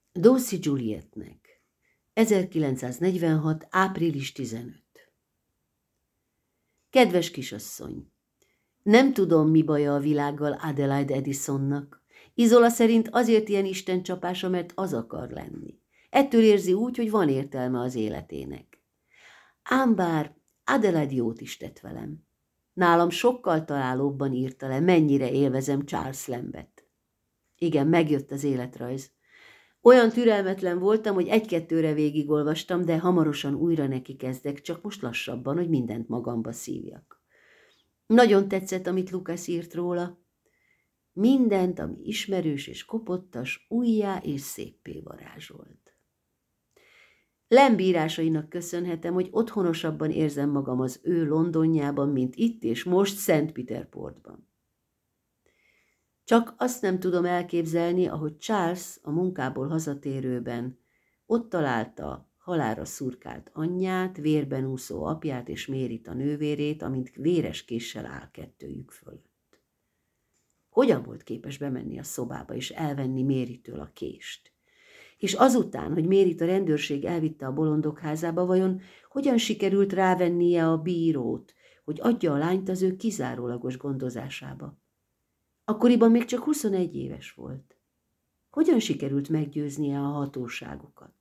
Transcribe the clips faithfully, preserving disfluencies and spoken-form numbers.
Dawsey Julietnek. ezerkilencszáznegyvenhat. április tizenötödike. Kedves kisasszony! Nem tudom, mi baja a világgal Adelaide Edisonnak. Izola szerint azért ilyen istencsapása, mert az akar lenni. Ettől érzi úgy, hogy van értelme az életének. Ám bár Adelaide jót is tett velem. Nálam sokkal találóbban írta le, mennyire élvezem Charles Lambet. Igen, megjött az életrajz. Olyan türelmetlen voltam, hogy egy-kettőre végigolvastam, de hamarosan újra neki kezdek, csak most lassabban, hogy mindent magamba szívjak. Nagyon tetszett, amit Lucas írt róla. Mindent, ami ismerős és kopottas, újjá és széppé varázsolt. Lamb írásainak köszönhetem, hogy otthonosabban érzem magam az ő Londonjában, mint itt és most Szent Peterportban. Csak azt nem tudom elképzelni, ahogy Charles a munkából hazatérőben ott találta halálra szurkált anyját, vérben úszó apját és Mérit a nővérét, amint véres késsel áll kettőjük fölött. Hogyan volt képes bemenni a szobába és elvenni Méritől a kést? És azután, hogy Mérit a rendőrség elvitte a bolondok házába, vajon hogyan sikerült rávennie a bírót, hogy adja a lányt az ő kizárólagos gondozásába? Akkoriban még csak huszonegy éves volt. Hogyan sikerült meggyőznie a hatóságokat?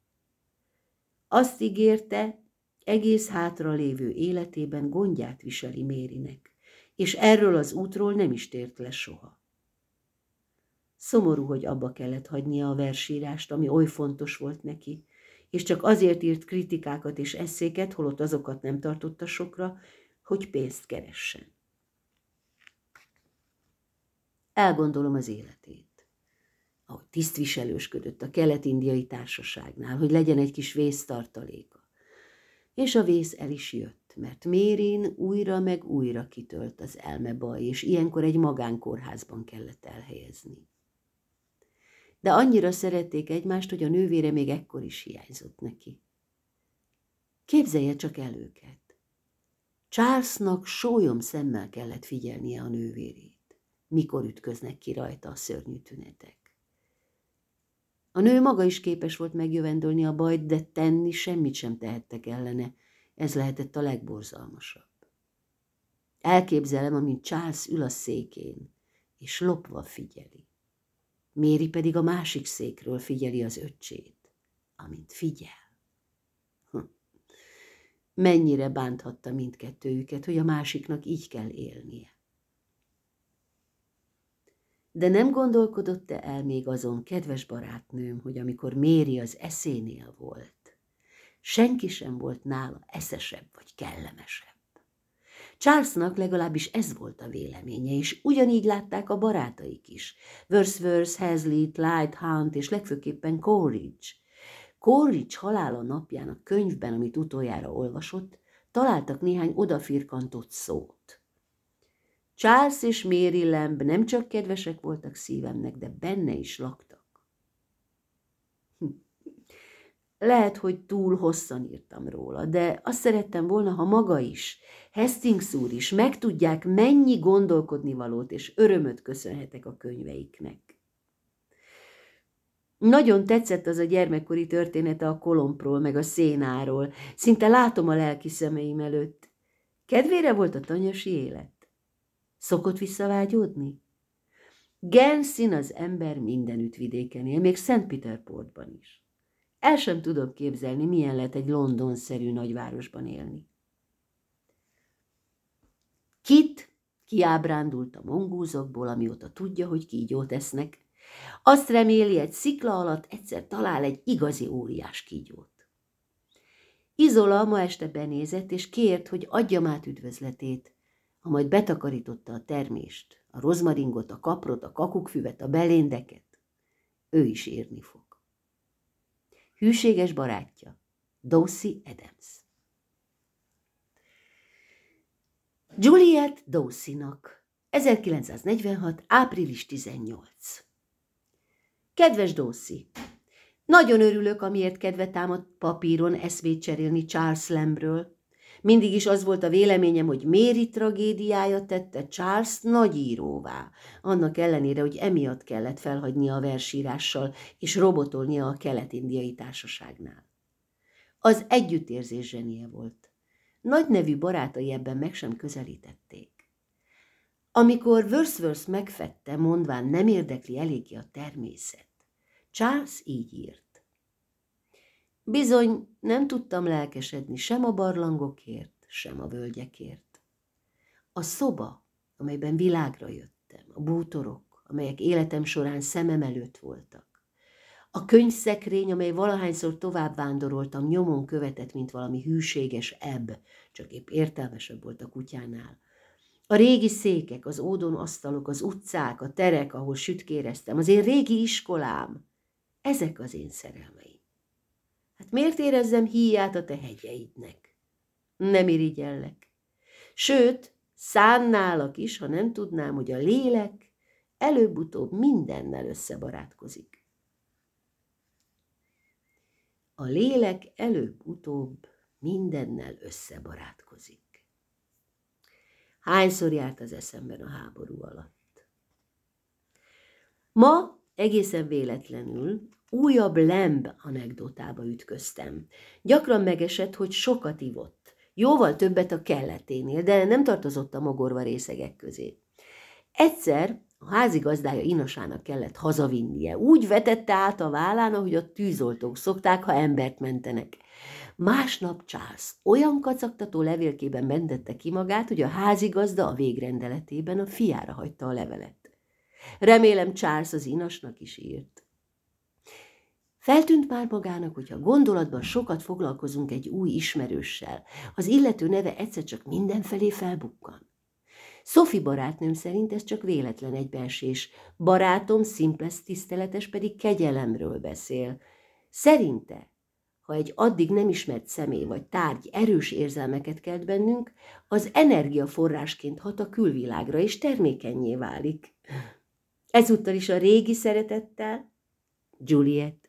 Azt ígérte, egész hátra lévő életében gondját viseli Mérinek, és erről az útról nem is tért le soha. Szomorú, hogy abba kellett hagynia a versírást, ami oly fontos volt neki, és csak azért írt kritikákat és esszéket, holott azokat nem tartotta sokra, hogy pénzt keressen. Elgondolom az életét, ahogy tisztviselősködött a kelet-indiai társaságnál, hogy legyen egy kis vésztartaléka. És a vész el is jött, mert Méryn újra meg újra kitölt az elmebaj, és ilyenkor egy magánkórházban kellett elhelyezni. De annyira szerették egymást, hogy a nővére még ekkor is hiányzott neki. Képzelje csak el őket. Charlesnak sólyom szemmel kellett figyelnie a nővérét, mikor ütköznek ki rajta a szörnyű tünetek. A nő maga is képes volt megjövendölni a bajt, de tenni semmit sem tehettek ellene. Ez lehetett a legborzalmasabb. Elképzelem, amint Charles ül a székén, és lopva figyeli. Mary pedig a másik székről figyeli az öccsét, amint figyel. Hm. Mennyire bánthatta mindkettőjüket, hogy a másiknak így kell élnie. De nem gondolkodott-e el még azon, kedves barátnőm, hogy amikor Mary az eszénél volt, senki sem volt nála eszesebb vagy kellemesebb. Charlesnak legalábbis ez volt a véleménye, és ugyanígy látták a barátaik is. Wordsworth, Hazlitt, Lighthound és legfőképpen Coleridge. Coleridge halála napján a könyvben, amit utoljára olvasott, találtak néhány odafirkantott szót. Charles és Mary Lamb nem csak kedvesek voltak szívemnek, de benne is laktak. Hm. Lehet, hogy túl hosszan írtam róla, de azt szerettem volna, ha maga is, Hastings úr is megtudják, mennyi gondolkodnivalót és örömöt köszönhetek a könyveiknek. Nagyon tetszett az a gyermekkori története a kolompról, meg a szénáról. Szinte látom a lelki szemeim előtt. Kedvére volt a tanyasi élet. Szokott visszavágyódni? Genszín az ember mindenütt vidéken él, még Szent Peterportban is. El sem tudom képzelni, milyen lehet egy London-szerű nagyvárosban élni. Kit kiábrándult a mongúzokból, amióta tudja, hogy kígyót esznek. Azt reméli, egy szikla alatt egyszer talál egy igazi óriás kígyót. Izola ma este benézett, és kért, hogy adjam át üdvözletét, ha majd betakarította a termést, a rozmaringot, a kaprot, a kakukfüvet, a beléndeket. Ő is írni fog. Hűséges barátja, Dawsey Adams. Juliet Dawseynak, ezerkilencszáznegyvenhat. április tizennyolcadika. Kedves Dawsey, nagyon örülök, amiért kedve támadt papíron eszmét cserélni Charles Lambről. Mindig is az volt a véleményem, hogy Mary tragédiája tette Charles nagyíróvá, annak ellenére, hogy emiatt kellett felhagynia a versírással és robotolnia a Kelet-indiai Társaságnál. Az együttérzés zsenie volt. Nagy nevű barátai ebben meg sem közelítették. Amikor Wordsworth megfette, mondván nem érdekli eléggé a természet, Charles így írt. Bizony nem tudtam lelkesedni sem a barlangokért, sem a völgyekért. A szoba, amelyben világra jöttem, a bútorok, amelyek életem során szemem előtt voltak, a könyvszekrény, amely valahányszor tovább vándoroltam, nyomon követett, mint valami hűséges ebb, csak épp értelmesebb volt a kutyánál. A régi székek, az ódon asztalok, az utcák, a terek, ahol sütkéreztem, az én régi iskolám, ezek az én szerelmeim. Hát miért érezzem híját a te hegyeidnek? Nem irigyellek. Sőt, szánnálak is, ha nem tudnám, hogy a lélek előbb-utóbb mindennel összebarátkozik. A lélek előbb-utóbb mindennel összebarátkozik. Hányszor járt az eszemben a háború alatt? Ma egészen véletlenül újabb Lamb anekdotába ütköztem. Gyakran megesett, hogy sokat ivott. Jóval többet a kelleténél, de nem tartozott a mogorva részegek közé. Egyszer a házigazdája inasának kellett hazavinnie. Úgy vetette át a vállán, ahogy a tűzoltók szokták, ha embert mentenek. Másnap Charles olyan kacagtató levélkében mentette ki magát, hogy a házigazda a végrendeletében a fiára hagyta a levelet. Remélem Charles az inasnak is írt. Feltűnt már magának, hogyha gondolatban sokat foglalkozunk egy új ismerőssel, az illető neve egyszer csak mindenfelé felbukkan. Sophie barátnőm szerint ez csak véletlen egybeesés, barátom szimples tiszteletes pedig kegyelemről beszél. Szerinte, ha egy addig nem ismert személy vagy tárgy erős érzelmeket kelt bennünk, az energiaforrásként hat a külvilágra és termékennyé válik. Ezúttal is a régi szeretettel, Juliet.